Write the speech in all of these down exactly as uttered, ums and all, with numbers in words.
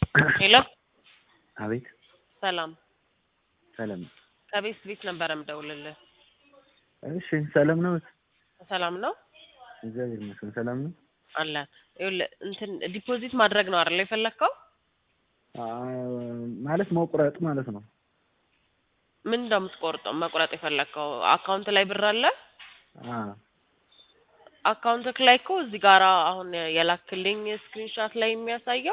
ሄሎ አቤት ሰላም ሰላም ከቤት ቤት ነበር የምደውልልህ። እሺ ሰላም ነው? ሰላም ነው? እግዚአብሔር ይመስገን ሰላም ነው። አለ ይኸውልህ እንትን ዲፖዚት ማድረግ ነው አይደል የፈለከው? ማለት መቁረጥ ማለት ነው። ምን እንደምትቆርጠው መቁረጥ የፈለከው አካውንት ላይ ብር አለ? አዎ አካውንትክ ላይ እኮ እዚህ ጋራ አሁን የላክልኝ ስክሪንሾት ላይ የሚያሳየው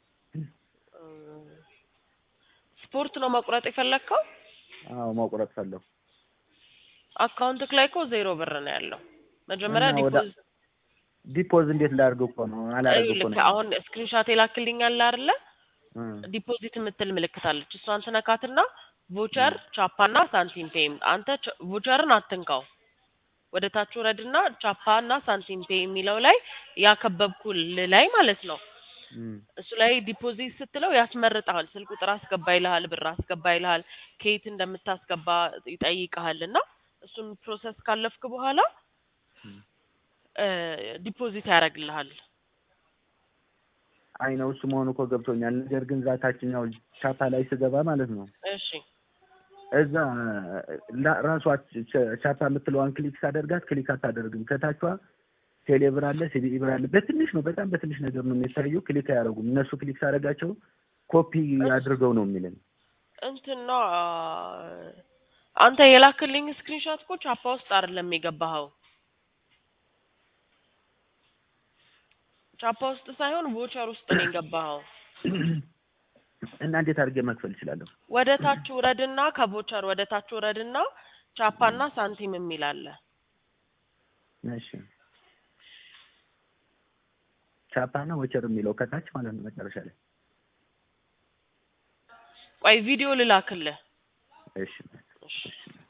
ስፖርት ነው መቁረጥ የፈለከው? አዎ መቁረጥ ፈለኩ። አካውንትክ ላይ እኮ ዜሮ ብር ነው ያለው። መጀመሪያ ዲፖዚት ዲፖዝ እንዴት ላድርገው እኮ ነው አላረገው እኮ ነው። አሁን ስክሪንሾት የላክልኝ አለ አይደለ? ዲፖዚት የምትል ምልክት አለች። እሷን ትነካትና ቮቸር ቻፓና ሳንቲም ፔም አንተ ቮቸርን አትንካው። ወደ ታች ወረድና ቻፓና ሳንቲም ፔ የሚለው ላይ ያከበብኩል ላይ ማለት ነው። እሱ ላይ ዲፖዚት ስትለው ያስመርጣል። ስልክ ቁጥር አስገባ ይልሃል፣ ብር አስገባ ይልሃል፣ ከየት እንደምታስገባ ይጠይቅሃልና እሱን ፕሮሰስ ካለፍክ በኋላ ዲፖዚት ያደርግልሃል። አይ ነው እሱ መሆኑ እኮ ገብቶኛል። ነገር ግን ዛታችኛው ቻፓ ላይ ስገባ ማለት ነው። እሺ እዛ ራሷ ቻፓ የምትለዋን ክሊክ ሳደርጋት ክሊክ አታደርግም። ከታቿ ቴሌብር አለ፣ ሲቢኢ ብር አለ። በትንሽ ነው፣ በጣም በትንሽ ነገር ነው የሚታየው። ክሊክ አያደርጉም እነሱ። ክሊክ ሳደርጋቸው ኮፒ አድርገው ነው የሚለኝ። እንትን ነው አንተ የላክልኝ ስክሪንሾት እኮ ቻፓ ውስጥ አይደለም የገባኸው። ቻፓ ውስጥ ሳይሆን ቮቸር ውስጥ ነው የገባኸው። እና እንዴት አድርጌ መክፈል እችላለሁ? ወደ ታች ወረድና ከቮቸር ወደ ታች ወረድና ቻፓና ሳንቲም የሚል አለ። እሺ ቻፓና ቮቸር የሚለው ከታች ማለት ነው መጨረሻ ላይ። ቆይ ቪዲዮ ልላክልህ። እሺ እሺ